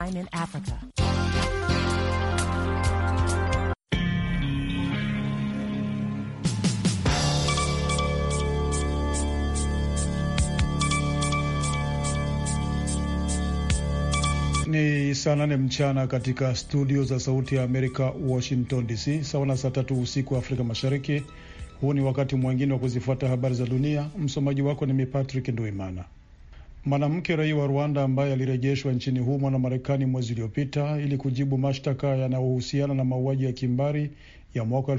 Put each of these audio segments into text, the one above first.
In Africa. Ni saa 8 mchana katika studio za Sauti ya Amerika, Washington DC, sawa na saa 3 usiku wa Afrika Mashariki. Huu ni wakati mwingine wa kuzifuata habari za dunia. Msomaji wako ni mimi Patrick Nduimana. Mwanamke raia wa Rwanda ambaye alirejeshwa nchini humo na Marekani mwezi uliopita ili kujibu mashtaka yanayohusiana na mauaji ya kimbari ya mwaka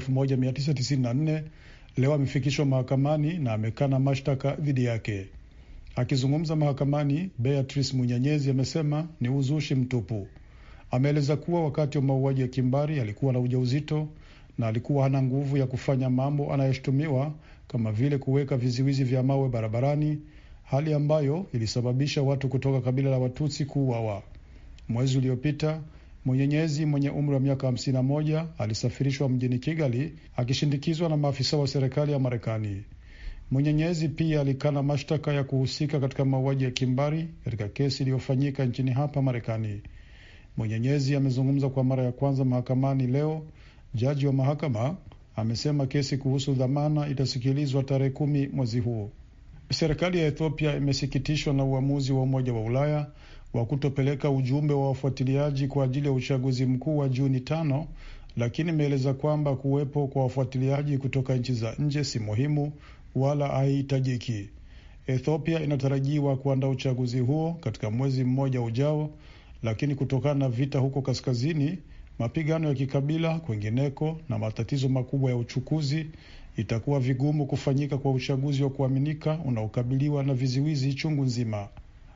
1994 leo amefikishwa mahakamani na amekana mashtaka dhidi yake. Akizungumza mahakamani, Beatrice Munyenyezi amesema ni uzushi mtupu. Ameeleza kuwa wakati wa mauaji ya kimbari alikuwa na ujauzito na alikuwa hana nguvu ya kufanya mambo anayoshutumiwa kama vile kuweka viziwizi vya mawe barabarani, hali ambayo ilisababisha watu kutoka kabila la Watutsi kuuawa. Mwezi uliopita, Munyenyezi mwenye umri wa miaka 51 alisafirishwa mjini Kigali akishindikizwa na maafisa wa serikali ya Marekani. Munyenyezi pia alikana mashtaka ya kuhusika katika mauaji ya kimbari katika kesi iliyofanyika nchini hapa Marekani. Munyenyezi amezungumza kwa mara ya kwanza mahakamani leo. Jaji wa mahakama amesema kesi kuhusu dhamana itasikilizwa tarehe 10 mwezi huu. Serikali ya Ethiopia imesikitishwa na uamuzi wa Umoja wa Ulaya wa kutopeleka ujumbe wa wafuatiliaji kwa ajili ya uchaguzi mkuu wa Juni 5, lakini imeeleza kwamba kuwepo kwa wafuatiliaji kutoka nchi za nje si muhimu wala haihitajiki. Ethiopia inatarajiwa kuandaa uchaguzi huo katika mwezi mmoja ujao, lakini kutokana na vita huko kaskazini, mapigano ya kikabila kwingineko na matatizo makubwa ya uchukuzi, itakuwa vigumu kufanyika kwa uchaguzi wa kuaminika unaokabiliwa na viziwizi chungu nzima.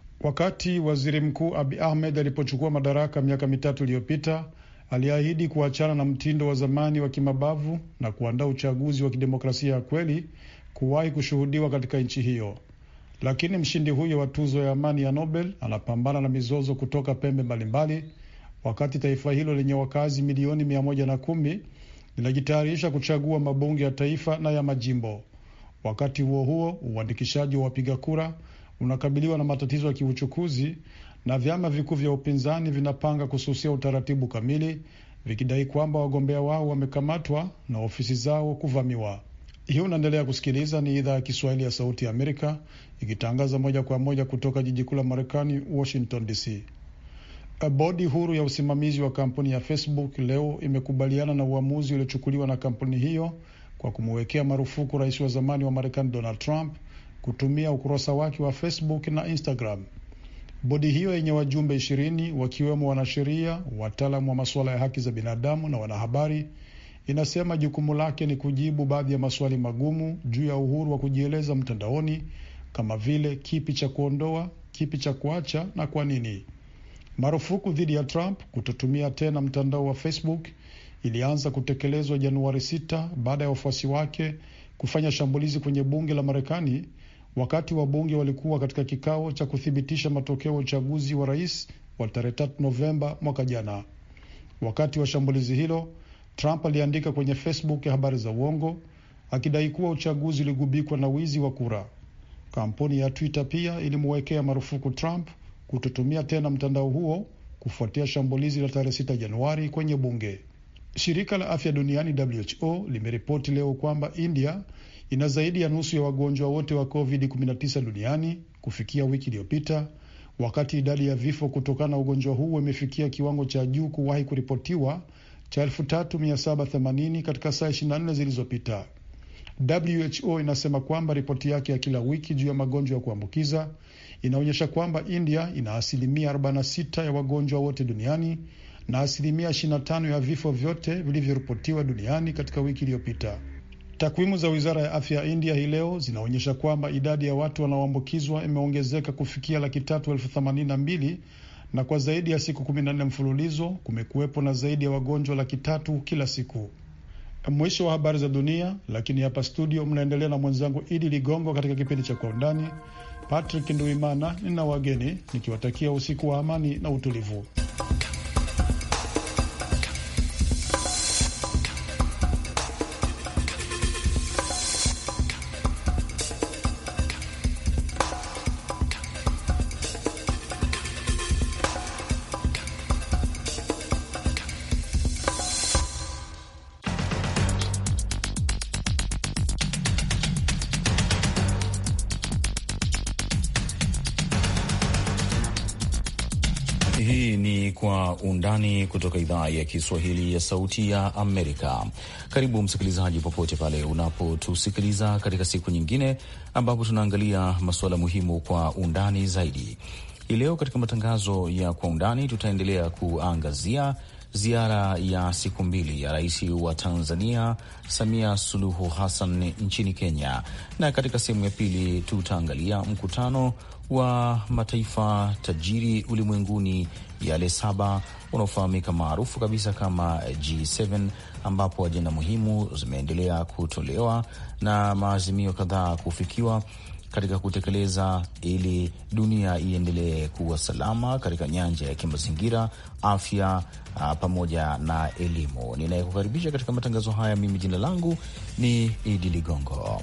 Wakati Waziri Mkuu Abiy Ahmed alipochukua madaraka miaka 3 iliyopita, aliahidi kuachana na mtindo wa zamani wa kimabavu na kuandaa uchaguzi wa kidemokrasia ya kweli kuwahi kushuhudiwa katika nchi hiyo. Lakini mshindi huyo wa tuzo ya amani ya Nobel anapambana na mizozo kutoka pembe mbalimbali, wakati taifa hilo lenye wakazi milioni 110 linajitayarisha kuchagua mabunge ya taifa na ya majimbo. Wakati huo huo, uandikishaji wa wapiga kura unakabiliwa na matatizo ya kiuchukuzi na vyama vikuu vya upinzani vinapanga kususia utaratibu kamili, vikidai kwamba wagombea wao wamekamatwa na ofisi zao kuvamiwa. Hii unaendelea kusikiliza, ni idhaa ya Kiswahili ya Sauti ya Amerika ikitangaza moja kwa moja kutoka jiji kuu la Marekani, Washington DC. Bodi huru ya usimamizi wa kampuni ya Facebook leo imekubaliana na uamuzi uliochukuliwa na kampuni hiyo kwa kumwekea marufuku rais wa zamani wa Marekani Donald Trump kutumia ukurasa wake wa Facebook na Instagram. Bodi hiyo yenye wajumbe 20 wakiwemo wanasheria, wataalamu wa masuala ya haki za binadamu na wanahabari inasema jukumu lake ni kujibu baadhi ya maswali magumu juu ya uhuru wa kujieleza mtandaoni, kama vile kipi cha kuondoa, kipi cha kuacha na kwa nini. Marufuku dhidi ya Trump kutotumia tena mtandao wa Facebook ilianza kutekelezwa Januari 6 baada ya wafuasi wake kufanya shambulizi kwenye bunge la Marekani wakati wabunge walikuwa katika kikao cha kuthibitisha matokeo ya uchaguzi wa rais wa tarehe 3 Novemba mwaka jana. Wakati wa shambulizi hilo, Trump aliandika kwenye Facebook ya habari za uongo akidai kuwa uchaguzi uligubikwa na wizi wa kura. Kampuni ya Twitter pia ilimwekea marufuku Trump kutotumia tena mtandao huo kufuatia shambulizi la tarehe 6 Januari kwenye bunge. Shirika la Afya Duniani WHO limeripoti leo kwamba India ina zaidi ya nusu ya wagonjwa wote wa COVID-19 duniani kufikia wiki iliyopita, wakati idadi ya vifo kutokana na ugonjwa huu imefikia kiwango cha juu kuwahi kuripotiwa cha 3780 katika saa 24 zilizopita. WHO inasema kwamba ripoti yake ya kila wiki juu ya magonjwa ya kuambukiza inaonyesha kwamba India ina asilimia 46 ya wagonjwa wote duniani na asilimia 25 ya vifo vyote vilivyoripotiwa duniani katika wiki iliyopita. Takwimu za Wizara ya Afya ya India hii leo zinaonyesha kwamba idadi ya watu wanaoambukizwa imeongezeka kufikia 382,082 na kwa zaidi ya siku 14 mfululizo kumekuwepo na zaidi ya wagonjwa 300,000 kila siku. Mwisho wa habari za dunia, lakini hapa studio mnaendelea na mwenzangu Idi Ligongo katika kipindi cha Kwa Undani. Patrick Nduimana nina wageni nikiwatakia usiku wa amani na utulivu. Hii ni Kwa Undani kutoka idhaa ya Kiswahili ya Sauti ya Amerika. Karibu msikilizaji, popote pale unapotusikiliza katika siku nyingine ambapo tunaangalia masuala muhimu kwa undani zaidi. Hii leo katika matangazo ya Kwa Undani tutaendelea kuangazia ziara ya siku mbili ya rais wa Tanzania Samia Suluhu Hassan nchini Kenya, na katika sehemu ya pili tutaangalia mkutano wa mataifa tajiri ulimwenguni yale 7 unaofahamika maarufu kabisa kama G7, ambapo ajenda muhimu zimeendelea kutolewa na maazimio kadhaa kufikiwa katika kutekeleza ili dunia iendelee kuwa salama katika nyanja ya kimazingira, afya, pamoja na elimu. Ninayekukaribisha katika matangazo haya, mimi jina langu ni Idi Ligongo.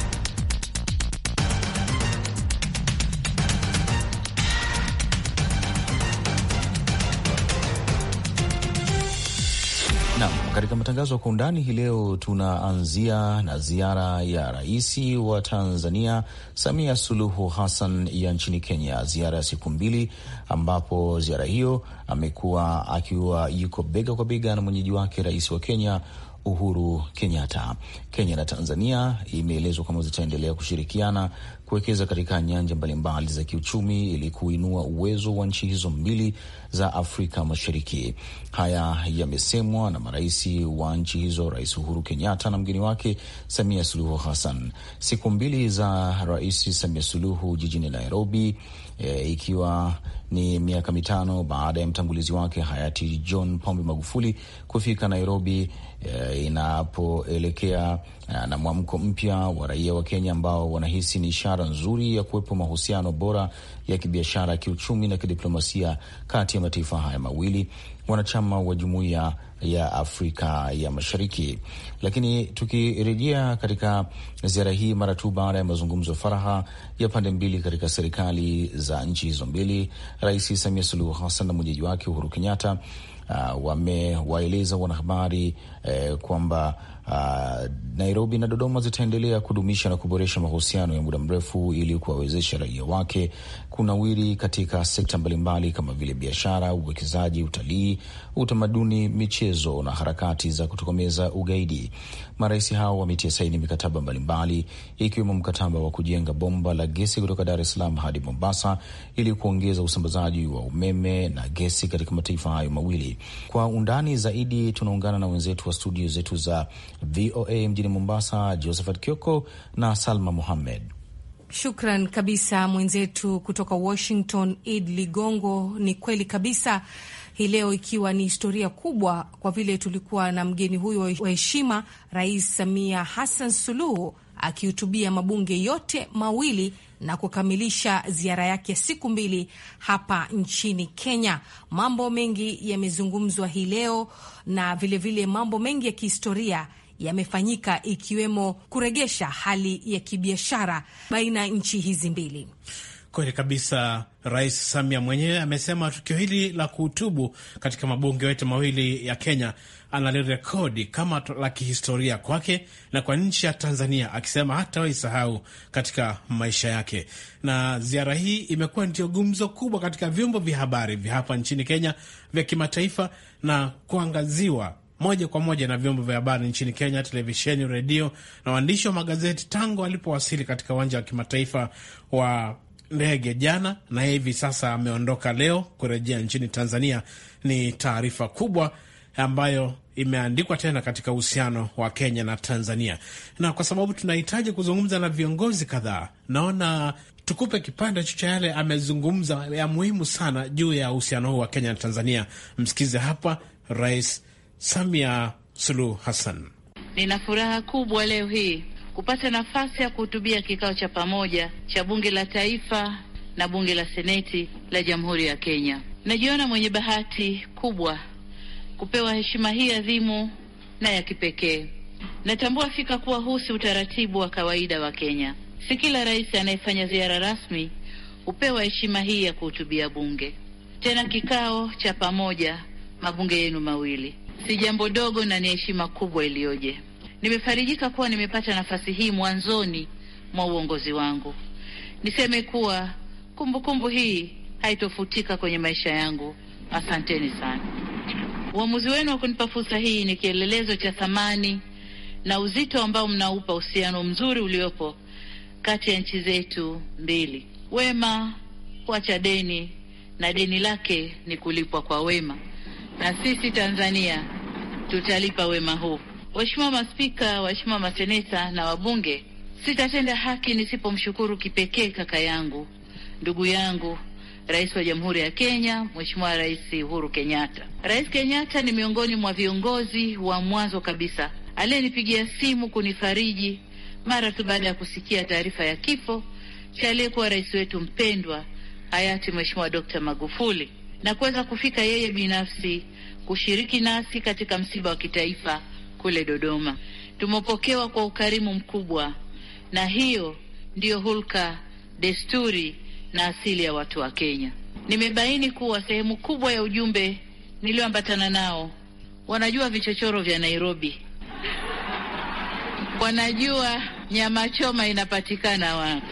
Naam, katika matangazo ya Kwa Undani hii leo tunaanzia na ziara ya rais wa Tanzania Samia Suluhu Hassan ya nchini Kenya, ziara ya siku mbili, ambapo ziara hiyo amekuwa akiwa yuko bega kwa bega na mwenyeji wake rais wa Kenya Uhuru Kenyatta. Kenya na Tanzania imeelezwa kama zitaendelea kushirikiana kuwekeza katika nyanja mbalimbali za kiuchumi ili kuinua uwezo wa nchi hizo mbili za Afrika Mashariki. Haya yamesemwa na marais wa nchi hizo, Rais Uhuru Kenyatta na mgeni wake Samia Suluhu Hassan. Siku mbili za Rais Samia Suluhu jijini Nairobi, ikiwa ni miaka 5 baada ya mtangulizi wake hayati John Pombe Magufuli kufika Nairobi, inapoelekea na mwamko mpya wa raia wa Kenya ambao wanahisi ni ishara nzuri ya kuwepo mahusiano bora ya kibiashara, kiuchumi na kidiplomasia kati ya mataifa haya mawili wanachama wa Jumuiya ya Afrika ya Mashariki. Lakini tukirejea katika ziara hii mara tu baada ya mazungumzo faraha ya pande mbili katika serikali za nchi hizo mbili, Rais Samia Suluhu Hassan na mwenyeji wake Uhuru Kenyatta wamewaeleza wanahabari kwamba Nairobi na Dodoma zitaendelea kudumisha na kuboresha mahusiano ya muda mrefu ili kuwawezesha raia wake kunawiri katika sekta mbalimbali kama vile biashara, uwekezaji, utalii, utamaduni, michezo na harakati za kutokomeza ugaidi. Marais hao wametia saini mikataba mbalimbali ikiwemo mkataba wa kujenga bomba la gesi kutoka Dar es Salaam hadi Mombasa ili kuongeza usambazaji wa umeme na gesi katika mataifa hayo mawili. Kwa undani zaidi tunaungana na wenzetu wa studio zetu za VOA mjini Mombasa, Josephat Kioko na Salma Mohamed. Shukran kabisa mwenzetu kutoka Washington, Id Ligongo. Ni kweli kabisa, hii leo ikiwa ni historia kubwa kwa vile tulikuwa na mgeni huyo wa heshima, Rais Samia Hassan Suluhu akihutubia mabunge yote mawili na kukamilisha ziara yake ya siku mbili hapa nchini Kenya. Mambo mengi yamezungumzwa hii leo na vilevile mambo mengi ya kihistoria yamefanyika, ikiwemo kuregesha hali ya kibiashara baina ya nchi hizi mbili. Kweli kabisa. Rais Samia mwenyewe amesema tukio hili la kuhutubu katika mabunge yote mawili ya Kenya analirekodi kama la kihistoria kwake na kwa nchi ya Tanzania, akisema hatawahi sahau katika maisha yake. Na ziara hii imekuwa ndio gumzo kubwa katika vyombo vya habari vya hapa nchini Kenya, vya kimataifa, na kuangaziwa moja kwa moja na vyombo vya habari nchini Kenya, televisheni, redio na waandishi wa magazeti tangu alipowasili katika uwanja wa kimataifa wa ndege jana, na hivi sasa ameondoka leo kurejea nchini Tanzania. Ni taarifa kubwa ambayo imeandikwa tena katika uhusiano wa Kenya na Tanzania, na kwa sababu tunahitaji kuzungumza na viongozi kadhaa, naona tukupe kipande cha yale amezungumza ya muhimu sana juu ya uhusiano huu wa Kenya na Tanzania. Msikize hapa Rais Samia Suluhu Hassan. Nina furaha kubwa leo hii kupata nafasi ya kuhutubia kikao cha pamoja cha Bunge la Taifa na Bunge la Seneti la Jamhuri ya Kenya. Najiona mwenye bahati kubwa kupewa heshima hii adhimu na ya kipekee. Natambua fika kuwa huu si utaratibu wa kawaida wa Kenya. Si kila rais anayefanya ziara rasmi hupewa heshima hii ya kuhutubia bunge, tena kikao cha pamoja mabunge yenu mawili. Si jambo dogo na ni heshima kubwa iliyoje. Nimefarijika kuwa nimepata nafasi hii mwanzoni mwa uongozi wangu. Niseme kuwa kumbukumbu hii haitofutika kwenye maisha yangu Asanteni sana. Uamuzi wenu wa kunipa fursa hii ni kielelezo cha thamani na uzito ambao mnaupa uhusiano mzuri uliopo kati ya nchi zetu mbili. Wema huacha deni na deni lake ni kulipwa kwa wema, na sisi Tanzania tutalipa wema huu. Waheshimiwa maspika, waheshimiwa maseneta na wabunge, sitatenda haki nisipomshukuru kipekee kaka yangu, ndugu yangu, Rais wa Jamhuri ya Kenya, Mheshimiwa Rais Uhuru Kenyatta. Rais Kenyatta ni miongoni mwa viongozi wa mwanzo kabisa aliyenipigia simu kunifariji mara tu baada ya kusikia taarifa ya kifo cha aliyekuwa rais wetu mpendwa hayati Mheshimiwa Dr. Magufuli, na kuweza kufika yeye binafsi kushiriki nasi katika msiba wa kitaifa kule Dodoma. Tumepokewa kwa ukarimu mkubwa, na hiyo ndiyo hulka, desturi na asili ya watu wa Kenya. Nimebaini kuwa sehemu kubwa ya ujumbe nilioambatana nao wanajua vichochoro vya Nairobi, wanajua nyama choma inapatikana wapi,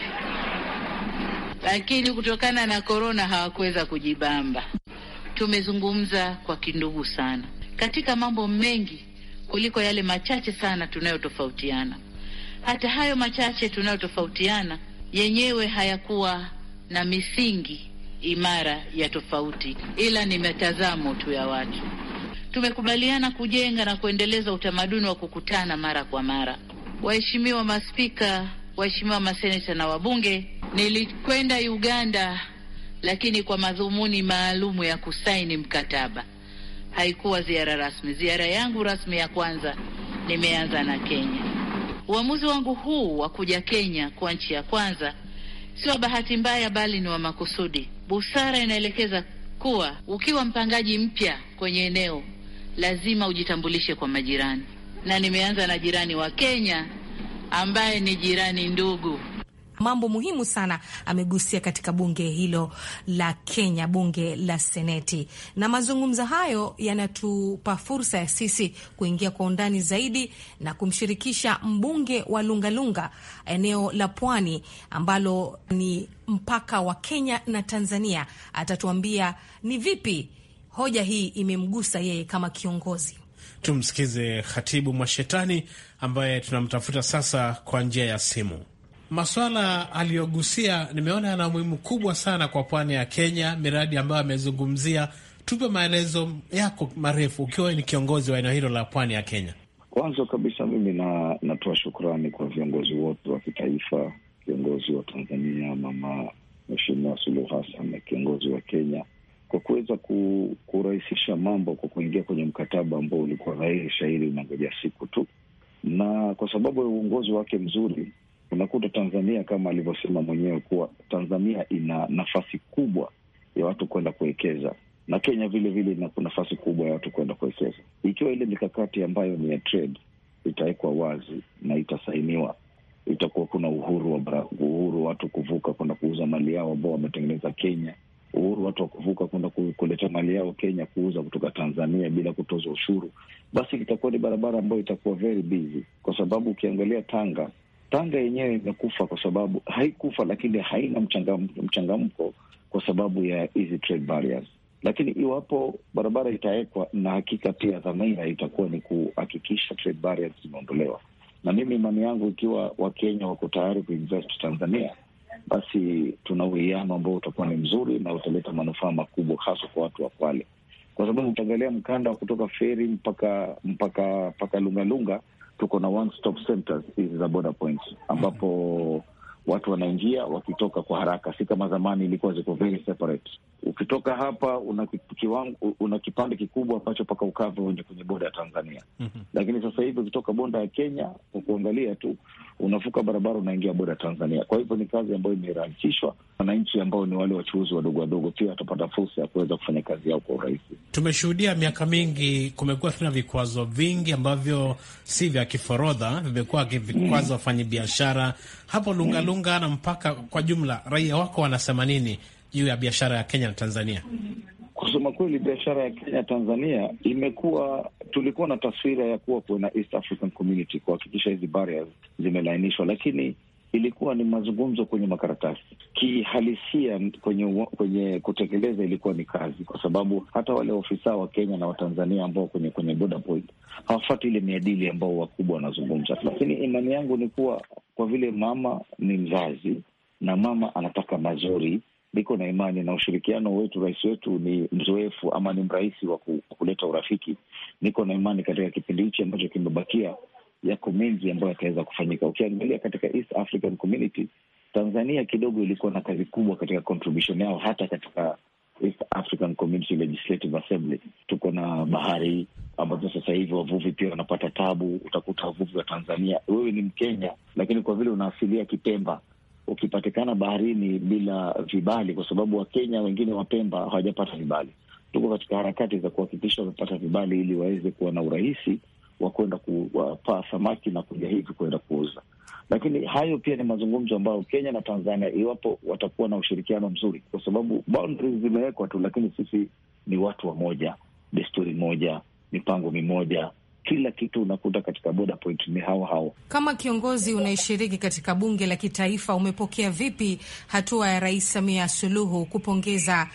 lakini kutokana na korona hawakuweza kujibamba. Tumezungumza kwa kindugu sana katika mambo mengi kuliko yale machache sana tunayotofautiana. Hata hayo machache tunayotofautiana yenyewe hayakuwa na misingi imara ya tofauti, ila ni mitazamo tu ya watu. Tumekubaliana kujenga na kuendeleza utamaduni wa kukutana mara kwa mara. Waheshimiwa maspika, waheshimiwa maseneta na wabunge, nilikwenda Uganda lakini kwa madhumuni maalumu ya kusaini mkataba. Haikuwa ziara rasmi. Ziara yangu rasmi ya kwanza nimeanza na Kenya. Uamuzi wangu huu wa kuja Kenya kwa nchi ya kwanza sio bahati mbaya, bali ni wa makusudi. Busara inaelekeza kuwa ukiwa mpangaji mpya kwenye eneo lazima ujitambulishe kwa majirani, na nimeanza na jirani wa Kenya ambaye ni jirani ndugu. Mambo muhimu sana amegusia katika bunge hilo la Kenya, bunge la Seneti, na mazungumzo hayo yanatupa fursa ya sisi kuingia kwa undani zaidi na kumshirikisha mbunge wa Lungalunga, eneo la Pwani ambalo ni mpaka wa Kenya na Tanzania. Atatuambia ni vipi hoja hii imemgusa yeye kama kiongozi. Tumsikize Khatibu Mwashetani ambaye tunamtafuta sasa kwa njia ya simu. Maswala aliyogusia nimeona yana umuhimu kubwa sana kwa pwani ya Kenya, miradi ambayo amezungumzia. Tupe maelezo yako marefu ukiwa ni kiongozi wa eneo hilo la pwani ya Kenya. Kwanza kabisa mimi natoa shukrani kwa viongozi wote wa kitaifa, kiongozi wa Tanzania Mama Mheshimiwa Suluhu Hassan na kiongozi wa Kenya kwa kuweza kurahisisha mambo kwa kuingia kwenye mkataba ambao ulikuwa dhahiri shahiri unangoja siku tu, na kwa sababu ya uongozi wake mzuri unakuta Tanzania kama alivyosema mwenyewe kuwa Tanzania ina nafasi kubwa ya watu kwenda kuwekeza, na Kenya vile vile ina nafasi kubwa ya watu kwenda kuwekeza. Ikiwa ile mikakati ambayo ni ya trade itawekwa wazi na itasainiwa, itakuwa kuna uhuru watu kuvuka kwenda kuuza mali yao ambao wametengeneza Kenya, uhuru watu wa kuvuka kwenda kuleta mali yao Kenya kuuza kutoka Tanzania bila kutoza ushuru. Basi itakuwa ni barabara ambayo itakuwa very busy, kwa sababu ukiangalia Tanga yenyewe imekufa kwa sababu haikufa, lakini haina mchangamko kwa sababu ya hizi trade barriers. Lakini iwapo barabara itawekwa, na hakika pia dhamira itakuwa ni kuhakikisha trade barriers zimeondolewa. Na mimi imani yangu ikiwa Wakenya wako tayari kuinvest Tanzania, basi tuna uwiano ambao utakuwa ni mzuri na utaleta manufaa makubwa hasa kwa watu wa Kwale. Kwa sababu utaangalia mkanda kutoka feri mpaka Lungalunga, tuko na one stop centers hizi za border points ambapo watu wanaingia wakitoka kwa haraka, si kama zamani ilikuwa ziko very separate. Ukitoka hapa una kipande kikubwa ambacho paka ukave uende kwenye boda ya Tanzania. Lakini sasa hivi ukitoka bonda ya Kenya kwa kuangalia tu unavuka barabara unaingia boda ya Tanzania. Kwa hivyo ni kazi ambayo imerahisishwa. Wananchi ambao ni wale wachuuzi wadogo pia watapata fursa ya kuweza kufanya kazi yao kwa urahisi. Tumeshuhudia miaka mingi kumekuwa tuna vikwazo vingi ambavyo si vya kiforodha, vimekuwa vikwazo wafanyabiashara hapo Lungalunga na mpaka kwa jumla. Raia wako wanasema nini juu ya biashara ya Kenya na Tanzania? Kusema kweli, biashara ya Kenya Tanzania tulikuwa na taswira ya kuwa kuna East African Community kuhakikisha hizi barriers zimelainishwa, lakini ilikuwa ni mazungumzo kwenye makaratasi. Kihalisia kwenye kutekeleza ilikuwa ni kazi, kwa sababu hata wale ofisa wa Kenya na Watanzania ambao kwenye border point hawafuati ile miadili ambao wakubwa wanazungumza. Lakini imani yangu ni kuwa kwa vile mama ni mzazi na mama anataka mazuri, niko na imani na ushirikiano wetu. Rais wetu ni mzoefu ama ni mrahisi wa kuleta urafiki. Niko na imani katika kipindi hichi ambacho kimebakia yako mengi ambayo yataweza kufanyika. Ukiangalia katika East African Community, Tanzania kidogo ilikuwa na kazi kubwa katika contribution yao, hata katika East African Community Legislative Assembly. Tuko na bahari ambazo sasa hivi wavuvi pia wanapata tabu. Utakuta wavuvi wa Tanzania, wewe ni Mkenya lakini kwa vile unaasilia Kipemba, ukipatikana baharini bila vibali, kwa sababu Wakenya wengine wa Pemba hawajapata vibali. Tuko katika harakati za kuhakikisha wamepata vibali ili waweze kuwa na urahisi wa kwenda kupaa samaki na kuja hivi kwenda kuuza. Lakini hayo pia ni mazungumzo ambayo Kenya na Tanzania, iwapo watakuwa na ushirikiano mzuri, kwa sababu boundaries zimewekwa tu, lakini sisi ni watu wa moja, desturi moja, mipango mimoja, kila kitu unakuta katika border point ni hao. Kama kiongozi unaishiriki katika bunge la kitaifa, umepokea vipi hatua ya Rais Samia Suluhu kupongeza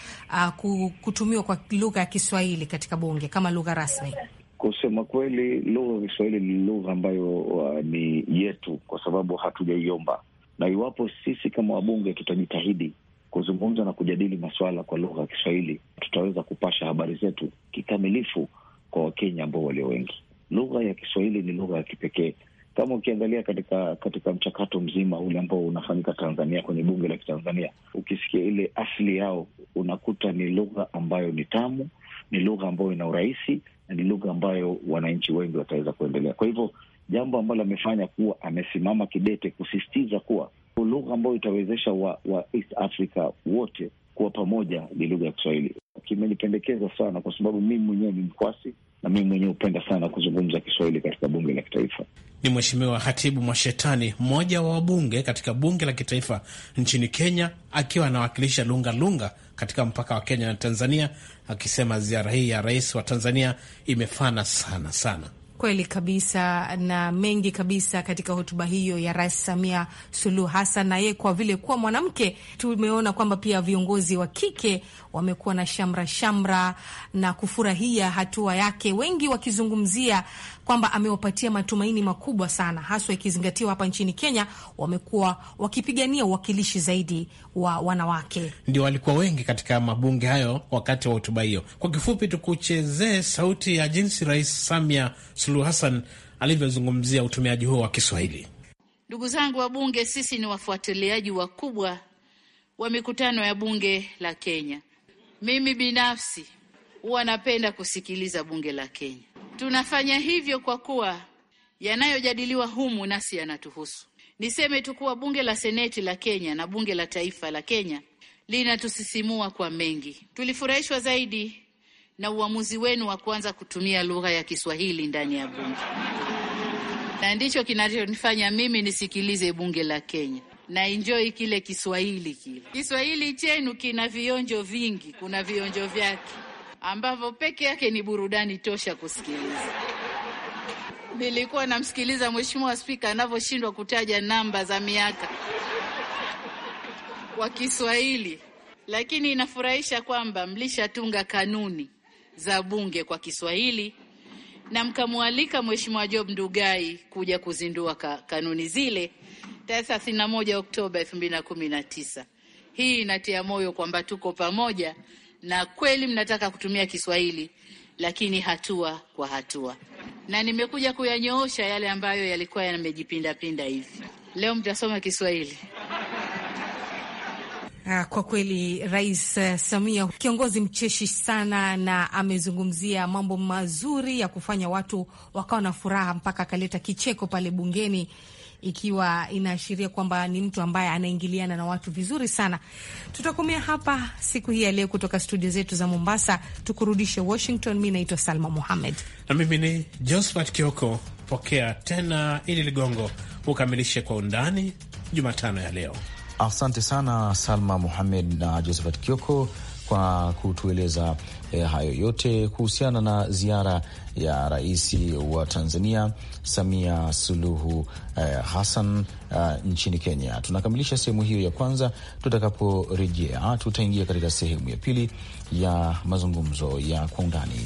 kutumiwa kwa lugha ya Kiswahili katika bunge kama lugha rasmi? Kusema kweli, lugha ya Kiswahili ni lugha ambayo ni yetu, kwa sababu hatujaiomba, na iwapo sisi kama wabunge tutajitahidi kuzungumza na kujadili masuala kwa lugha ya Kiswahili, tutaweza kupasha habari zetu kikamilifu kwa Wakenya ambao walio wengi. Lugha ya Kiswahili ni lugha ya kipekee. Kama ukiangalia katika mchakato mzima ule ambao unafanyika Tanzania kwenye bunge la Kitanzania, ukisikia ile asili yao, unakuta ni lugha ambayo ni tamu, ni lugha ambayo ina urahisi, na ni lugha ambayo wananchi wengi wataweza kuendelea. Kwa hivyo jambo ambalo amefanya kuwa amesimama kidete kusisitiza kuwa lugha ambayo itawezesha wa East Africa wote kuwa pamoja ni lugha ya Kiswahili. Kimenipendekeza sana, kwa sababu mimi mwenyewe ni Mkwasi na mimi mwenyewe hupenda sana kuzungumza Kiswahili katika bunge la kitaifa. Ni Mheshimiwa Hatibu Mwashetani, mmoja wa wabunge katika bunge la kitaifa nchini Kenya, akiwa anawakilisha Lunga katika mpaka wa Kenya na Tanzania, akisema ziara hii ya rais wa Tanzania imefana sana. Kweli kabisa, na mengi kabisa katika hotuba hiyo ya Rais Samia Suluhu Hassan. Na yeye kwa vile kuwa mwanamke, tumeona kwamba pia viongozi wa kike wamekuwa na shamra na kufurahia hatua yake, wengi wakizungumzia kwamba amewapatia matumaini makubwa sana, haswa ikizingatiwa hapa nchini Kenya wamekuwa wakipigania uwakilishi zaidi wa wanawake. Ndio walikuwa wengi katika mabunge hayo wakati wa hotuba hiyo. Kwa kifupi, tukuchezee sauti ya jinsi Rais Samia Suluhu Hassan alivyozungumzia utumiaji huo wa Kiswahili. Ndugu zangu wa bunge, sisi ni wafuatiliaji wakubwa wa mikutano ya bunge la Kenya. Mimi binafsi huwa napenda kusikiliza bunge la Kenya. Tunafanya hivyo kwa kuwa yanayojadiliwa humu nasi yanatuhusu. Niseme tu kuwa bunge la Seneti la Kenya na bunge la taifa la Kenya linatusisimua kwa mengi. Tulifurahishwa zaidi na uamuzi wenu wa kuanza kutumia lugha ya Kiswahili ndani ya bunge, na ndicho kinachonifanya mimi nisikilize bunge la Kenya na enjoy kile Kiswahili. Kiswahili chenu kina vionjo vingi, kuna vionjo vyake ambavyo peke yake ni burudani tosha kusikiliza. Nilikuwa namsikiliza Mheshimiwa Spika anavyoshindwa kutaja namba za miaka kwa Kiswahili, lakini inafurahisha kwamba mlishatunga kanuni za bunge kwa Kiswahili na mkamwalika Mheshimiwa Job Ndugai kuja kuzindua kanuni zile tarehe 31 Oktoba 2019. Hii inatia moyo kwamba tuko pamoja na kweli mnataka kutumia Kiswahili, lakini hatua kwa hatua. Na nimekuja kuyanyoosha yale ambayo yalikuwa yamejipinda hivi. Leo mtasoma Kiswahili. Kwa kweli Rais Samia kiongozi mcheshi sana, na amezungumzia mambo mazuri ya kufanya watu wakawa na furaha mpaka akaleta kicheko pale bungeni, ikiwa inaashiria kwamba ni mtu ambaye anaingiliana na watu vizuri sana. Tutakomea hapa siku hii ya leo kutoka studio zetu za Mombasa, tukurudishe Washington. Mimi naitwa Salma Mohamed na mimi ni Josephat Kioko. Pokea tena ili Ligongo ukamilishe kwa undani Jumatano ya leo. Asante sana Salma Mohamed na Josephat Kioko kwa kwa kutueleza hayo yote kuhusiana na ziara ya Rais wa Tanzania Samia Suluhu Hassan nchini Kenya. Tunakamilisha sehemu hiyo ya kwanza. Tutakaporejea tutaingia katika sehemu ya pili ya mazungumzo ya kwa undani.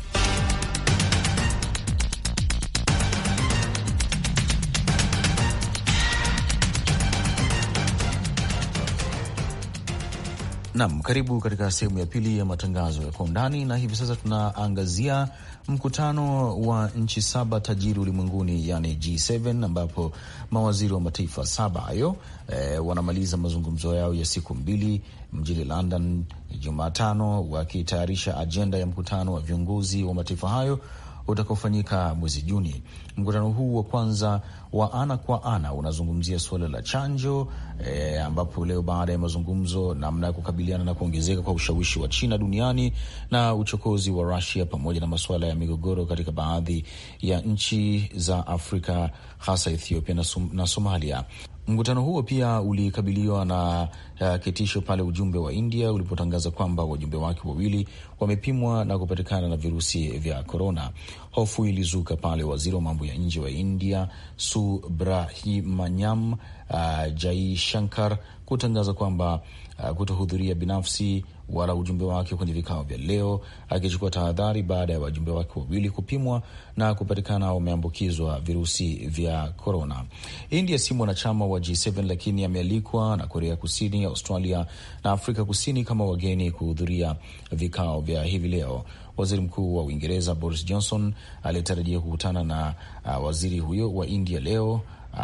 Naam, karibu katika sehemu ya pili ya matangazo ya kwa undani, na hivi sasa tunaangazia mkutano wa nchi 7 tajiri ulimwenguni, yani G7, ambapo mawaziri wa mataifa 7 hayo wanamaliza mazungumzo yao ya siku 2 mjini London Jumatano, wakitayarisha ajenda ya mkutano wa viongozi wa mataifa hayo utakaofanyika mwezi Juni. Mkutano huu wa kwanza wa ana kwa ana unazungumzia suala la chanjo ambapo leo baada ya mazungumzo namna ya kukabiliana na kuongezeka kwa ushawishi wa China duniani na uchokozi wa Russia pamoja na masuala ya migogoro katika baadhi ya nchi za Afrika hasa Ethiopia na Somalia. Mkutano huo pia ulikabiliwa na kitisho pale ujumbe wa India ulipotangaza kwamba wajumbe wake 2 wamepimwa na kupatikana na virusi vya korona. Hofu ilizuka pale waziri wa mambo ya nje wa India Subrahmanyam Jaishankar kutangaza kwamba kutohudhuria binafsi wala ujumbe wake kwenye vikao vya leo, akichukua tahadhari baada ya wajumbe wake 2 kupimwa na kupatikana wameambukizwa virusi vya korona. India si mwanachama wa G7, lakini amealikwa na Korea Kusini, Australia na Afrika Kusini kama wageni kuhudhuria vikao vya hivi leo. Waziri Mkuu wa Uingereza Boris Johnson alitarajia kukutana na waziri huyo wa India leo.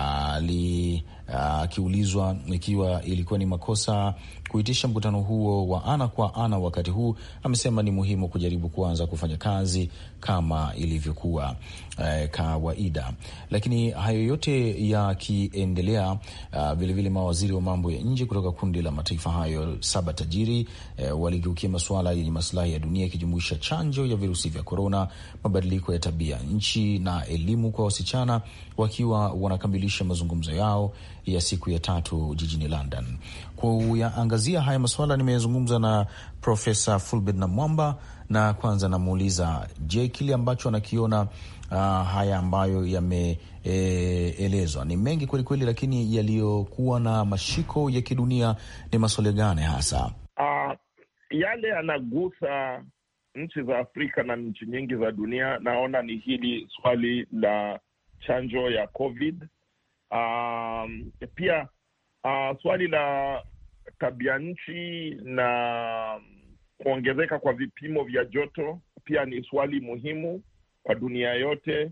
Akiulizwa ikiwa ilikuwa ni makosa kuitisha mkutano huo wa ana kwa ana wakati huu, amesema ni muhimu kujaribu kuanza kufanya kazi kama ilivyokuwa kawaida. Lakini hayo yote yakiendelea, vilevile mawaziri wa mambo ya nje kutoka kundi la mataifa hayo 7 tajiri waligeukia masuala yenye maslahi ya dunia, ikijumuisha chanjo ya virusi vya korona, mabadiliko ya tabia nchi na elimu kwa wasichana, wakiwa wanakamilisha mazungumzo yao ya siku ya 3 jijini London. Kuyaangazia haya masuala nimezungumza na Profesa Fulbert Namwamba, na kwanza namuuliza, je, kile ambacho anakiona haya ambayo yameelezwa ni mengi kweli kweli, lakini yaliyokuwa na mashiko ya kidunia ni masuala gani hasa? Yale yanagusa nchi za Afrika na nchi nyingi za dunia. Naona ni hili swali la chanjo ya COVID. Pia swali la tabia nchi na kuongezeka kwa vipimo vya joto pia ni swali muhimu kwa dunia yote.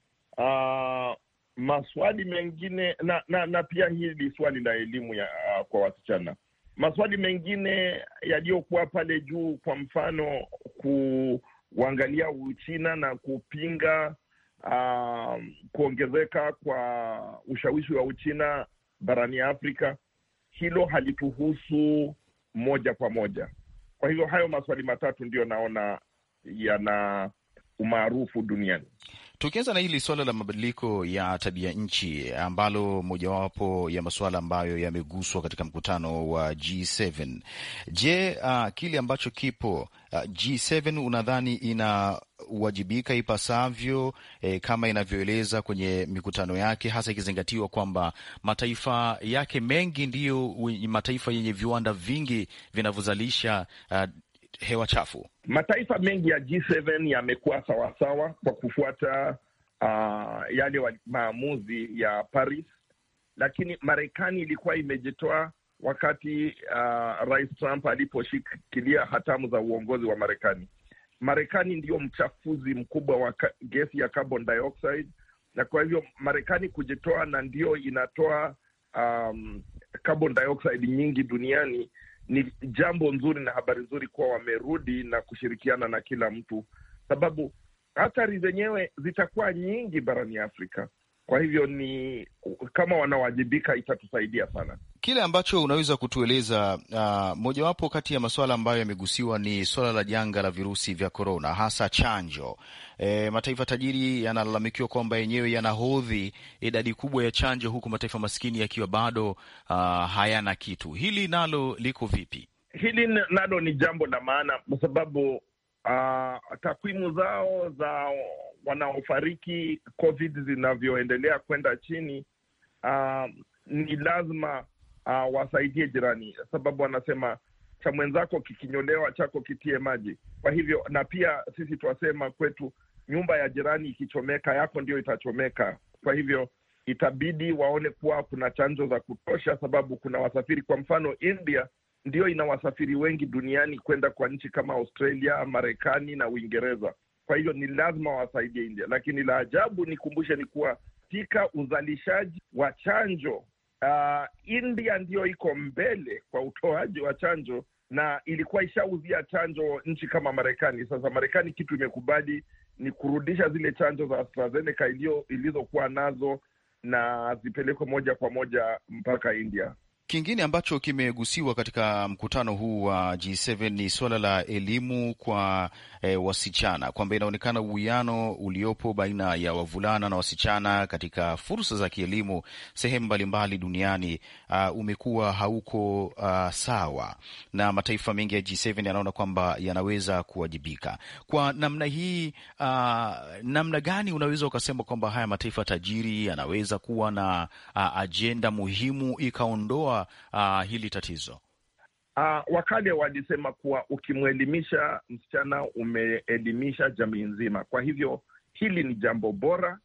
Maswali mengine na pia hili swali la elimu kwa wasichana. Maswali mengine yaliyokuwa pale juu, kwa mfano kuangalia Uchina na kupinga kuongezeka kwa ushawishi wa Uchina barani Afrika, hilo halituhusu moja kwa moja. Kwa hivyo hayo maswali matatu ndio naona yana umaarufu duniani. Tukianza na hili swala la mabadiliko ya tabia nchi, ambalo mojawapo ya masuala ambayo yameguswa katika mkutano wa G7. Je, kile ambacho kipo G7 unadhani inawajibika ipasavyo kama inavyoeleza kwenye mikutano yake, hasa ikizingatiwa kwamba mataifa yake mengi ndiyo mataifa yenye viwanda vingi vinavyozalisha hewa chafu? Mataifa mengi ya G7 yamekuwa sawasawa kwa kufuata yale maamuzi ya Paris, lakini Marekani ilikuwa imejitoa wakati Rais Trump aliposhikilia hatamu za uongozi wa Marekani. Marekani ndio mchafuzi mkubwa wa gesi ya carbon dioxide, na kwa hivyo Marekani kujitoa na ndio inatoa carbon dioxide nyingi duniani ni jambo nzuri na habari nzuri kuwa wamerudi na kushirikiana na kila mtu, sababu athari zenyewe zitakuwa nyingi barani Afrika. Kwa hivyo ni kama wanawajibika, itatusaidia sana. Kile ambacho unaweza kutueleza, mojawapo kati ya masuala ambayo yamegusiwa ni swala la janga la virusi vya korona, hasa chanjo. Mataifa tajiri yanalalamikiwa kwamba yenyewe yanahodhi idadi kubwa ya chanjo, huku mataifa maskini yakiwa bado hayana kitu. Hili nalo liko vipi? Hili nalo ni jambo la maana kwa sababu takwimu zao za wanaofariki COVID zinavyoendelea kwenda chini, ni lazima wasaidie jirani, sababu wanasema cha mwenzako kikinyolewa chako kitie maji. Kwa hivyo, na pia sisi tuwasema kwetu, nyumba ya jirani ikichomeka yako ndio itachomeka. Kwa hivyo itabidi waone kuwa kuna chanjo za kutosha, sababu kuna wasafiri. Kwa mfano, India ndio ina wasafiri wengi duniani kwenda kwa nchi kama Australia, Marekani na Uingereza. Kwa hiyo ni lazima wasaidie India. Lakini la ajabu nikumbushe ni kuwa katika uzalishaji wa chanjo, India ndio iko mbele kwa utoaji wa chanjo, na ilikuwa ishauzia chanjo nchi kama Marekani. Sasa Marekani kitu imekubali ni kurudisha zile chanjo za AstraZeneca ilizokuwa nazo na zipelekwe moja kwa moja mpaka India. Kingine ambacho kimegusiwa katika mkutano huu wa G7 ni suala la elimu kwa wasichana, kwamba inaonekana uwiano uliopo baina ya wavulana na wasichana katika fursa za kielimu sehemu mbalimbali duniani umekuwa hauko sawa, na mataifa mengi ya G7 yanaona kwamba yanaweza kuwajibika kwa namna hii. Namna gani unaweza ukasema kwamba haya mataifa tajiri yanaweza kuwa na ajenda muhimu ikaondoa hili tatizo? Wakale walisema kuwa ukimwelimisha msichana umeelimisha jamii nzima. Kwa hivyo hili ni jambo bora,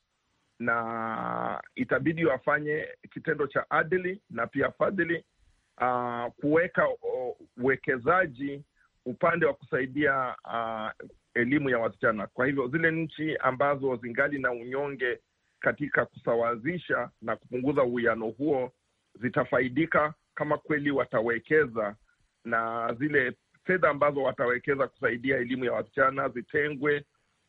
na itabidi wafanye kitendo cha adili na pia fadhili, kuweka uwekezaji upande wa kusaidia elimu ya wasichana. Kwa hivyo zile nchi ambazo zingali na unyonge katika kusawazisha na kupunguza uwiano huo zitafaidika kama kweli watawekeza, na zile fedha ambazo watawekeza kusaidia elimu ya wasichana zitengwe,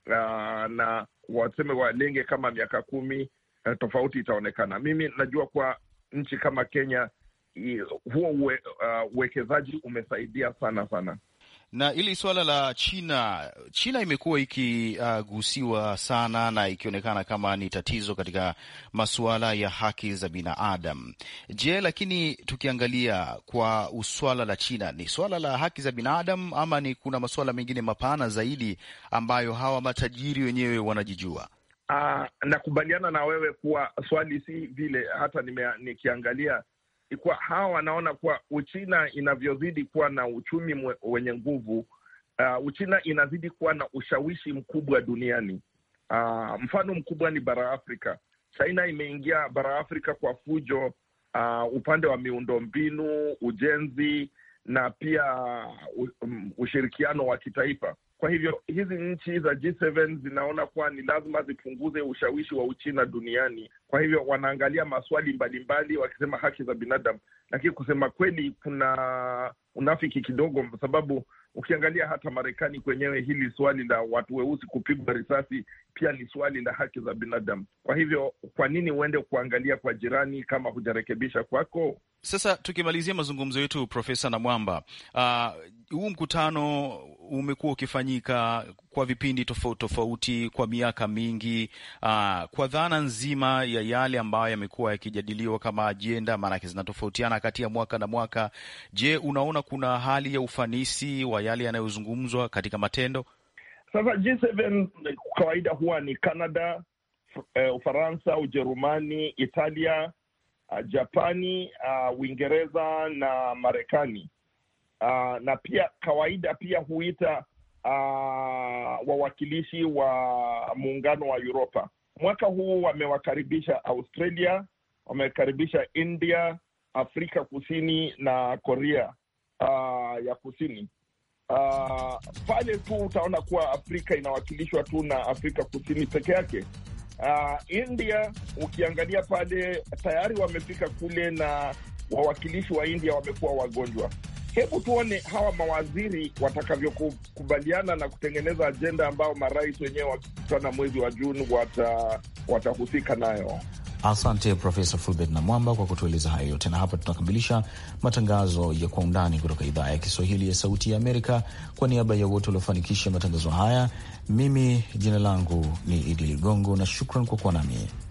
na waseme walenge kama miaka 10, tofauti itaonekana. Mimi najua kwa nchi kama Kenya huo uwekezaji umesaidia sana sana. Na ili suala la China imekuwa ikigusiwa sana na ikionekana kama ni tatizo katika masuala ya haki za binadamu. Je, lakini tukiangalia kwa swala la China, ni swala la haki za binadamu ama ni kuna masuala mengine mapana zaidi ambayo hawa matajiri wenyewe wanajijua? Nakubaliana na wewe kuwa swali si vile, hata nikiangalia ikuwa hawa wanaona kuwa Uchina inavyozidi kuwa na uchumi wenye nguvu, Uchina inazidi kuwa na ushawishi mkubwa duniani. Mfano mkubwa ni bara Afrika. China imeingia bara Afrika kwa fujo, upande wa miundombinu, ujenzi na pia ushirikiano wa kitaifa. Kwa hivyo hizi nchi za G7 zinaona kuwa ni lazima zipunguze ushawishi wa Uchina duniani. Kwa hivyo wanaangalia maswali mbalimbali wakisema haki za binadamu, lakini kusema kweli kuna unafiki kidogo, kwa sababu ukiangalia hata Marekani kwenyewe, hili swali la watu weusi kupigwa risasi pia ni swali la haki za binadamu. Kwa hivyo kwa nini uende kuangalia kwa jirani kama hujarekebisha kwako? Sasa tukimalizia mazungumzo yetu, Profesa Namwamba, huu mkutano umekuwa ukifanyika kwa vipindi tofauti tofauti kwa miaka mingi, kwa dhana nzima ya yale ambayo yamekuwa yakijadiliwa kama ajenda, maanake zinatofautiana kati ya mwaka na mwaka. Je, unaona kuna hali ya ufanisi wa yale yanayozungumzwa katika matendo? Sasa G7 kawaida huwa ni Canada, Ufaransa, Ujerumani, Italia, Japani, Uingereza na Marekani. Na pia kawaida pia huita wawakilishi wa muungano wa Europa. Mwaka huu wamewakaribisha Australia, wamekaribisha India, Afrika Kusini na Korea ya Kusini. Pale tu utaona kuwa Afrika inawakilishwa tu na Afrika Kusini peke yake. India ukiangalia pale tayari wamefika kule na wawakilishi wa India wamekuwa wagonjwa. Hebu tuone hawa mawaziri watakavyokubaliana na kutengeneza ajenda ambao marais wenyewe wakikutana mwezi wa Juni watahusika nayo. Asante Profesa Fulbert Namwamba kwa kutueleza hayo yote, na hapa tunakamilisha matangazo ya Kwa Undani kutoka idhaa ya Kiswahili ya Sauti ya Amerika. Kwa niaba ya wote waliofanikisha matangazo haya, mimi jina langu ni Idi Ligongo na shukran kwa kuwa nami.